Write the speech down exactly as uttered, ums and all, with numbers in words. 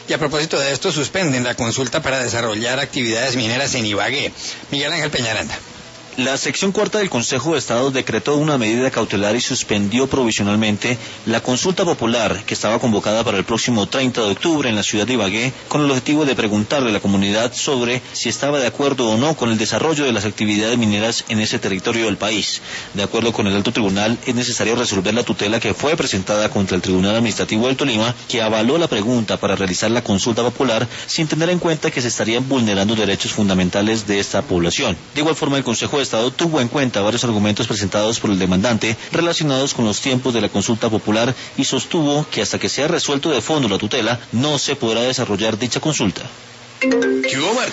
Y a propósito de esto, suspenden la consulta para desarrollar actividades mineras en Ibagué. Miguel Ángel Peñaranda. La sección cuarta del Consejo de Estado decretó una medida cautelar y suspendió provisionalmente la consulta popular que estaba convocada para el próximo treinta de octubre en la ciudad de Ibagué, con el objetivo de preguntarle a la comunidad sobre si estaba de acuerdo o no con el desarrollo de las actividades mineras en ese territorio del país. De acuerdo con el alto tribunal, es necesario resolver la tutela que fue presentada contra el Tribunal Administrativo del Tolima, que avaló la pregunta para realizar la consulta popular sin tener en cuenta que se estarían vulnerando derechos fundamentales de esta población. De igual forma, el Consejo de Estado tuvo en cuenta varios argumentos presentados por el demandante relacionados con los tiempos de la consulta popular y sostuvo que hasta que sea resuelto de fondo la tutela no se podrá desarrollar dicha consulta. ¿Qué hubo, Martín?